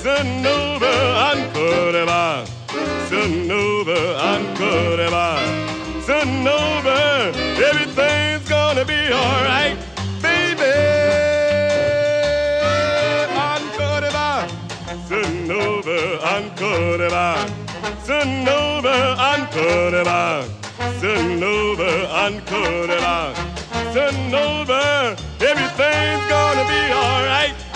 Sonova and Cordova, Sonova and Cordova, Sonova, everything's gonna be alright, baby. And Cordova, Sonova and Cordova, Sonova and Cordova, Sonova and Cordova, Sonova, everything's gonna be alright.